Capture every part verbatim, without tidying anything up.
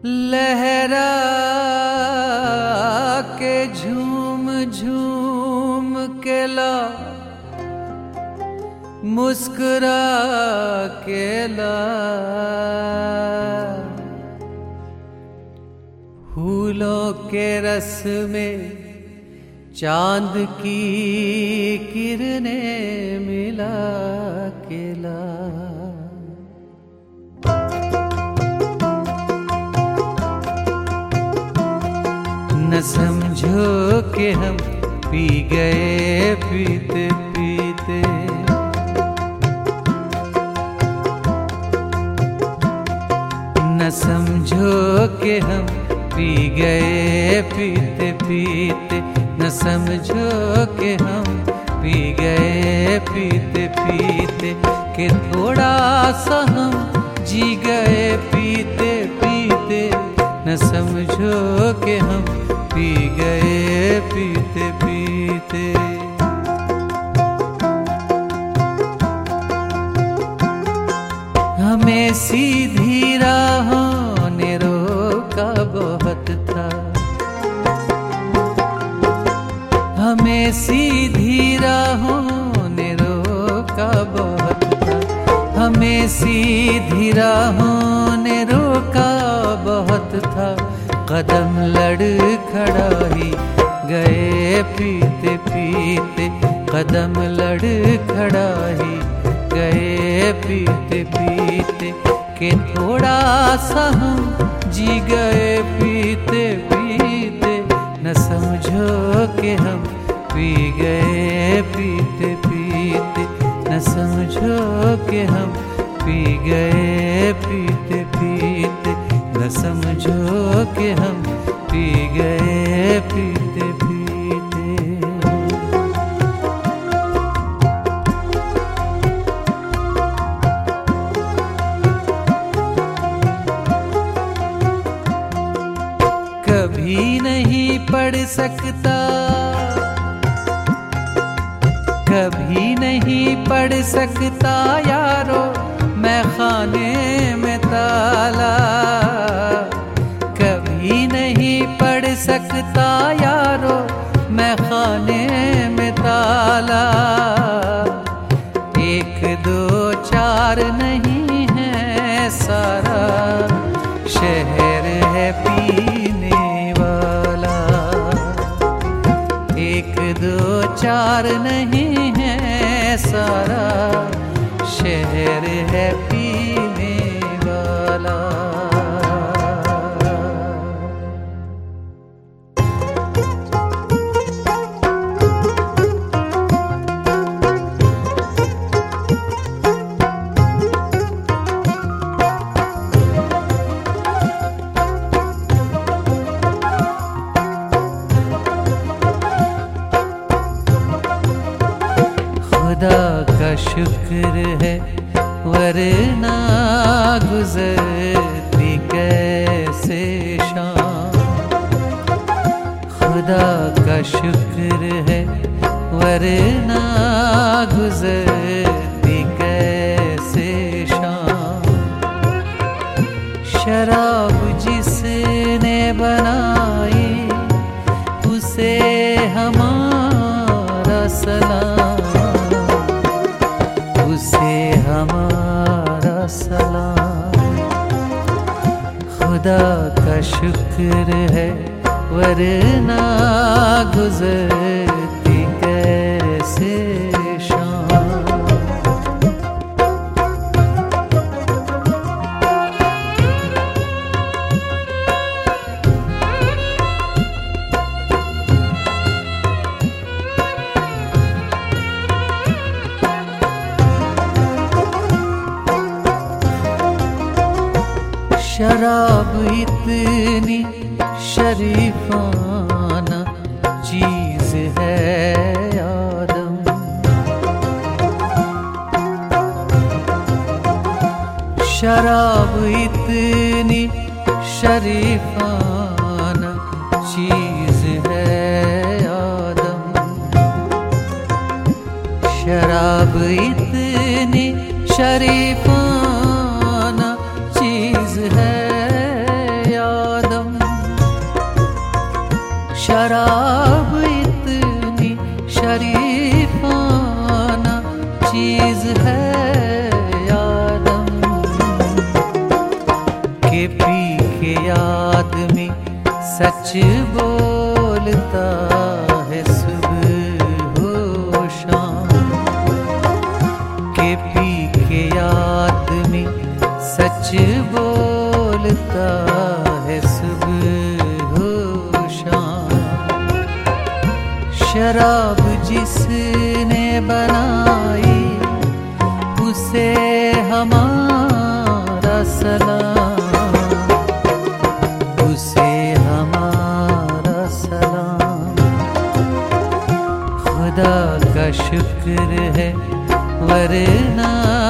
लहरा के झूम झूम के ला, मुस्कुरा के ला, फूलों के रस में चांद की किरणें मिला के ला। न समझो कि हम पी गए पीते पीते, न समझो कि हम पी गए पीते पीते, न समझो कि हम पी गए पीते पीते, कि थोड़ा सा हम जी गए पीते पीते, न समझो कि हम पी गए पीते पीते। हमें सीधी राहों ने रोका बहुत था, हमें सीधी राहों ने रोका बहुत था, हमें सीधी राहों ने रोका बहुत था। कदम लड़ खड़ा ही गए पीते पीते, कदम लड़ खड़ा ही गए पीते पीते, कि थोड़ा सा हम जी गए पीते पीते, न समझो कि हम पी गए पीते पीते, न समझो कि हम पी गए पीते पीते, न समझो कि हम पी गए पीते पीते। कभी नहीं पढ़ सकता, कभी नहीं पढ़ सकता यारो मैं खाने में ताला, कभी नहीं पढ़ सकता यारो मैं खाने में ताला। एक दो चार नहीं है सारा शहर है पीने वाला, एक दो चार नहीं है सारा शहर है पीने वाला। खुदा का शुक्र है वरना गुजरती कैसे शाम, खुदा का शुक्र है वरना गुजरती कैसे शाम। शराब जिसने बनाई उसे हमारा सलाम, उसे हमारा सलाम। खुदा का शुक्र है वरना गुजरती कैसे शाम। शराब इतनी शरीफाना चीज है आदम, शराब इतनी शरीफाना चीज है आदम, शराब इतनी शरीफाना चीज है या सच बोलता है सुबह हो शाम के पी के आदमी सच बोलता है सुबह हो शाम। शराब जिसने बनाई उसे हमारा सलाम, उसे हमारा सलाम। खुदा का शुक्र है वरना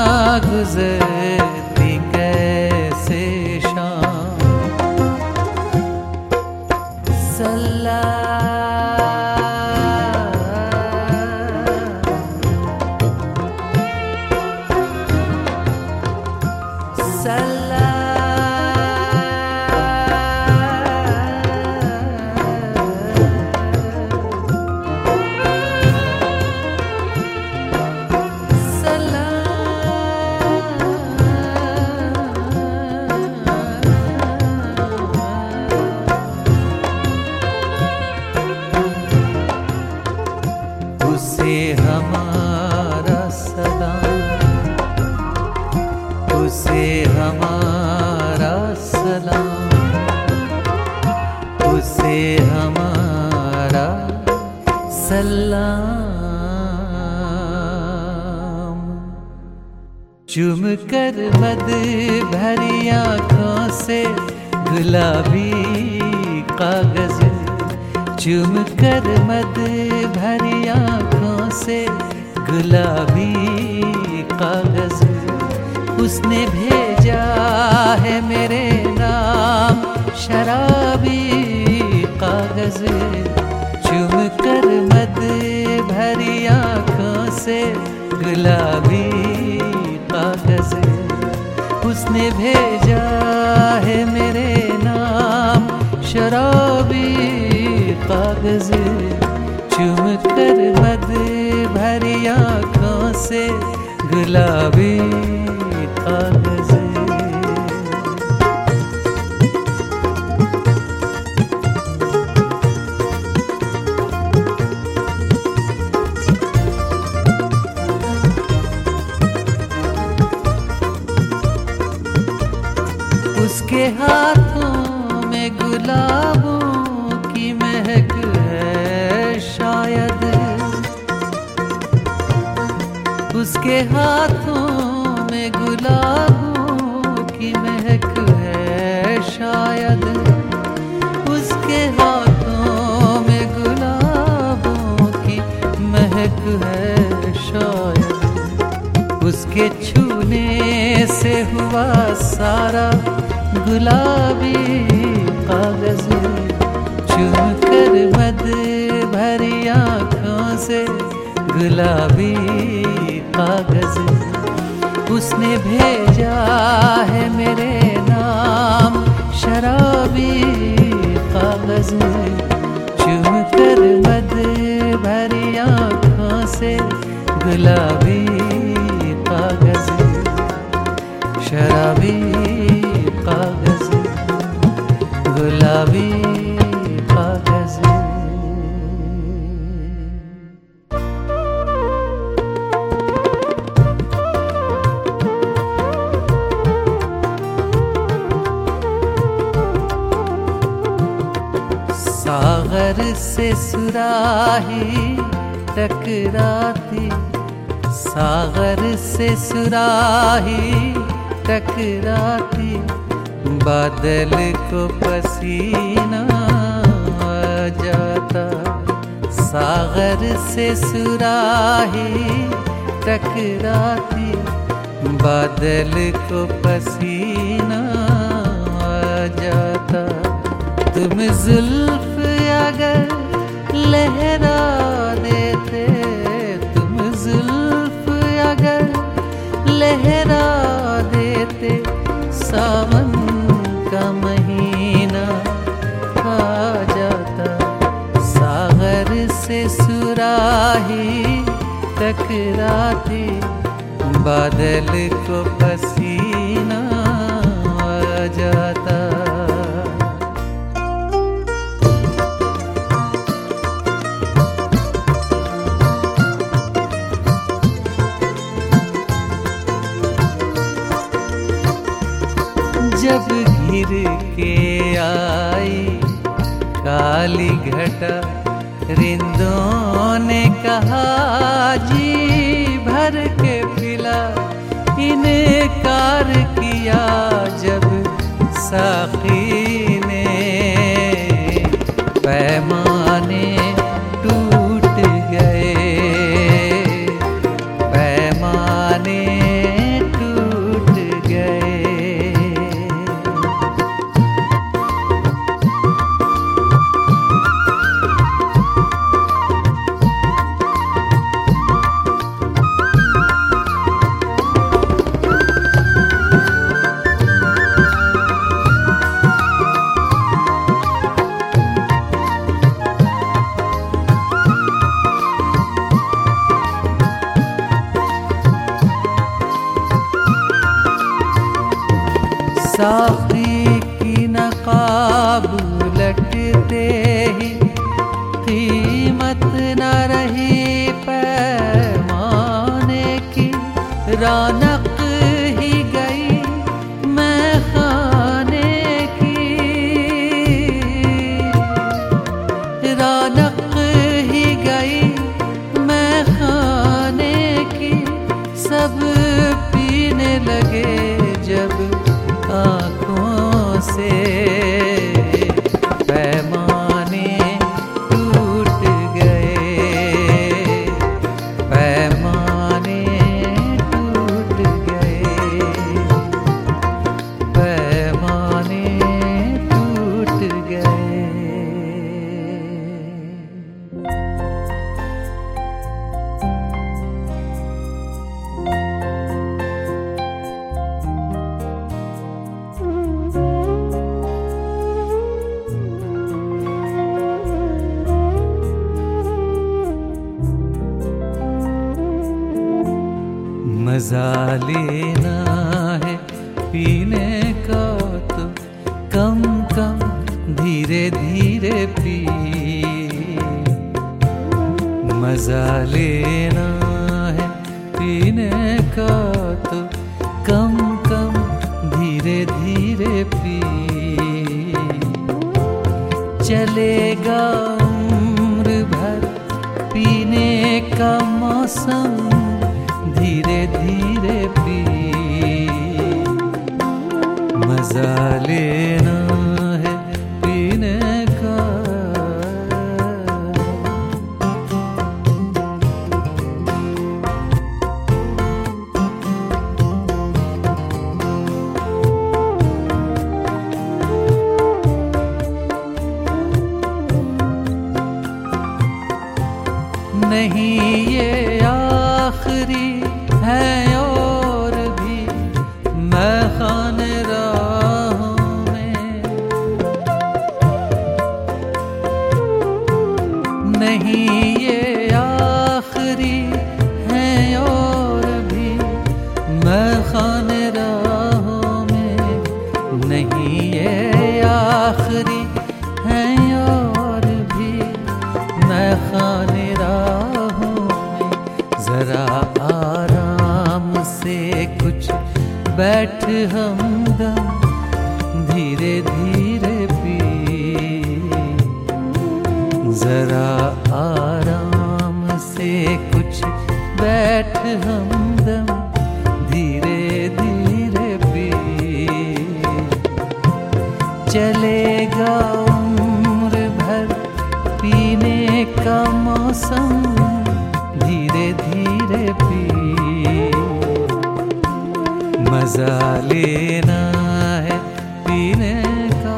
गुजरती कैसे शाम। सल्ला उसे हमारा सलाम, उसे हमारा सलाम, उसे हमारा सलाम। चूम कर मद भरी आँखों से गुलाबी कागज, चूम कर मद भरी आँखों से गुलाबी कागज, उसने भेजा है मेरे नाम शराबी कागज। चूम कर मद भरी आँखों से गुलाबी कागज, उसने भेजा है मेरे नाम शराबी कागज। चूम कर मद भरी आँखों से गुलाबी कागज। उसके हाथों में गुलाबों की महक है शायद, उसके हाथों में गुलाबों की महक है शायद, उसके हाथों में गुलाबों की महक है शायद। उसके छूने से हुआ सारा गुलाबी कागज। चूम कर मद भरी आँखों से गुलाबी कागज, उसने भेजा है मेरे नाम शराबी कागज। चूम कर मद भरी आँखों से गुलाबी कागज, शराबी कागज, गुलाबी कागज। सागर से सुराही टकराती, सागर से सुराही टकराती, बादल को पसीना आ जाता। सागर से सुराही टकराती, बादल को पसीना आ जाता। तुम जुल्फ अगर लहरा देते, तुम जुल्फ अगर लहरा देते, सावन का महीना आ जाता। सागर से सुराही टकराती, बादल को पसीना आ जाता। जब घिर के आई काली घटा, रिंदों ने कहा जी भर के पिला। इनकार किया जब साकी ने, पैमाने टूट गए, पैमाने टूट गए। साक़ी की नकाब लटते ही कीमत न रही पैमाने की। रौनक ही गई मैं खाने की, रौनक ही गई मैं खाने की। सब पीने लगे जब आँखों से, पैमाने टूट गए, पैमाने टूट गए, पैमाने टूट गए। मजा लेना है पीने का तो कम कम धीरे धीरे पी। मजा लेना है पीने का तो कम कम धीरे धीरे पी। चलेगा उम्र भर पीने का मौसम धीरे धीरे पी। मजा लेना है पीने का। नहीं ये आखिरी है और भी मैं खाने राहों में। नहीं ये आखिरी है और भी मैं खाने राहों में। नहीं ये आखिरी है और भी मैं खाने राहों में। जरा आराम से कुछ बैठ हमदम धीरे धीरे पी। जरा आराम से कुछ बैठ हमदम धीरे धीरे पी। चलेगा उम्र भर पीने का मौसम धीरे धीरे पी। मजा लेना है पीने का।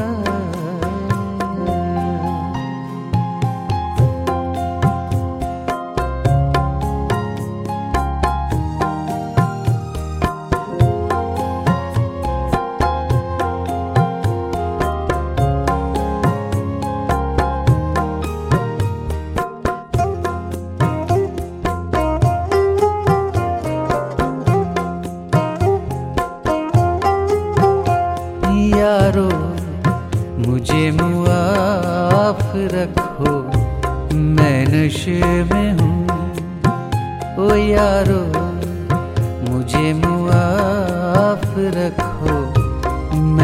यारो मुझे मुआफ रखो मैं नशे में हूँ। ओ यारो मुझे मुआफ रखो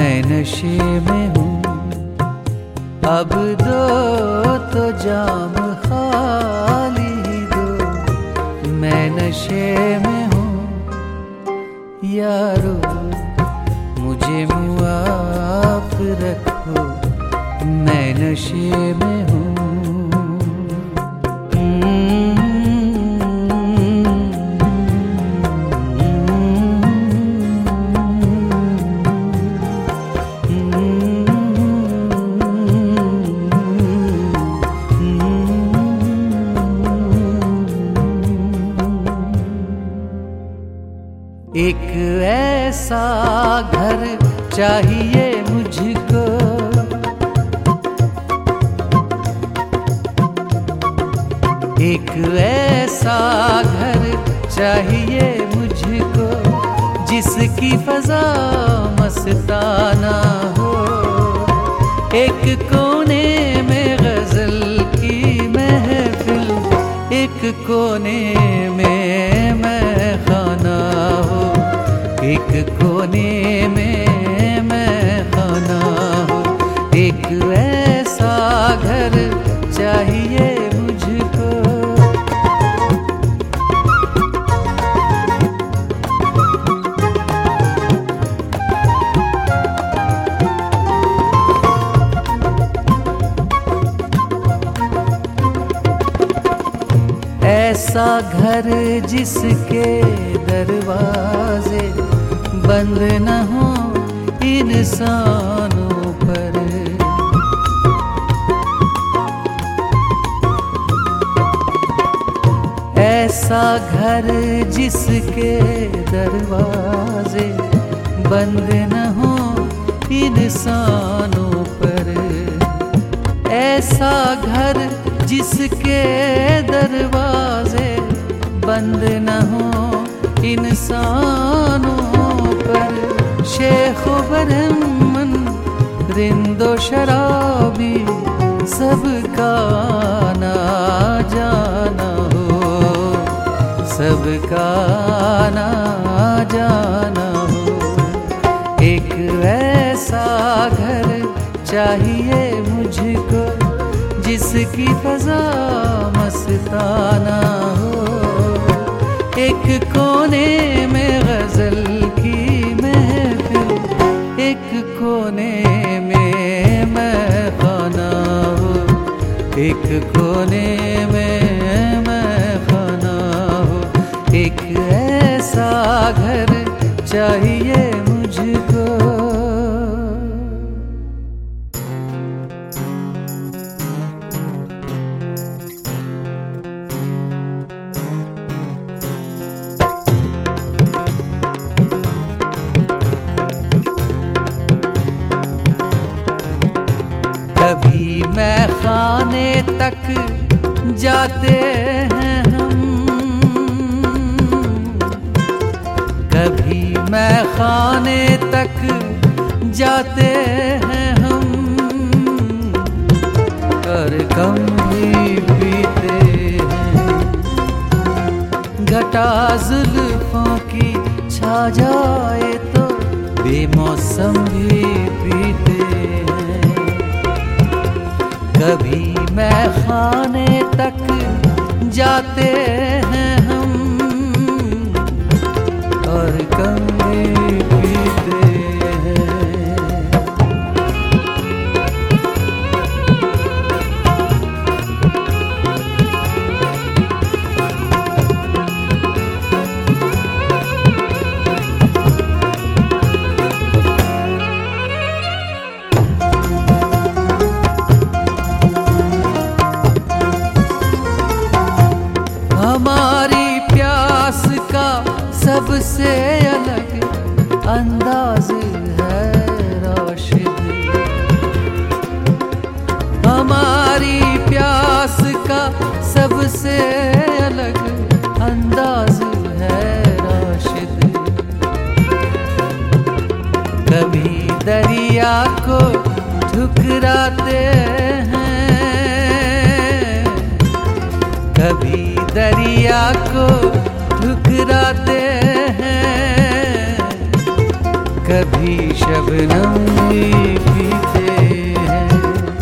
नशे में हूँ, अब दो तो जाम खाली दो, मैं नशे में हूँ यारो, मुझे मुआफ रखो, मैं नशे में हूँ। एक ऐसा घर चाहिए मुझको, एक ऐसा घर चाहिए मुझको, जिसकी फजा मस्ताना हो, एक कोने में गजल की महफिल, एक कोने में मैं खाना हो, एक कोने में मैं खाना हो, एक ऐसा घर चाहिए मुझको। ऐसा घर जिसके दरवाजे बंद न हो इंसानों पर, ऐसा घर जिसके दरवाजे बंद न हो इंसानों पर, ऐसा घर जिसके दरवाजे बंद न हो इंसानों पर, शेख बरहमन रिंदो शराबी सबका ना जाना हो, सबका ना जाना हो, एक ऐसा घर चाहिए मुझको, जिसकी फजा मस्ताना हो, एक कोने में गजल की महफिल, एक कोने में मैं खाना हो, एक कोने में मैं खाना हो, एक ऐसा घर चाहिए मुझको। कभी मैं खाने तक जाते हैं हम, कभी मैं खाने तक जाते हैं हम, और कम भी पीते हैं, घटा जुल्फों की छा जाए तो बेमौसम भी पीते हैं। कभी मैं खाने तक जाते हैं हम, और कम भी पीते हैं। हमारी प्यास का सबसे अलग अंदाज है राशिद, हमारी प्यास का सबसे अलग अंदाज है राशिद। कभी दरिया को ठुकराते हैं, कभी दरिया को ठुकराते हैं, कभी शबनम भी पीते हैं।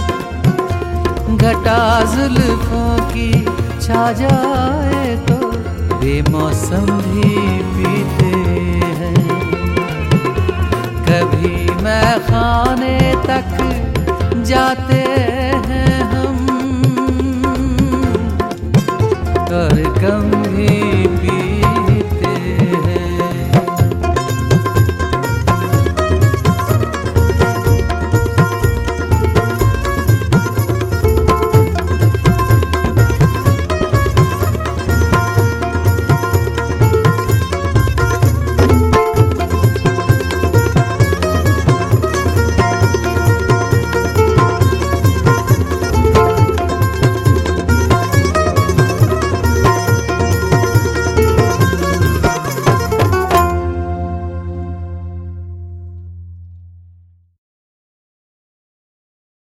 घटा जुल्फों की छा जाए तो बेमौसम भी पीते हैं। कभी मैं खाने तक जाते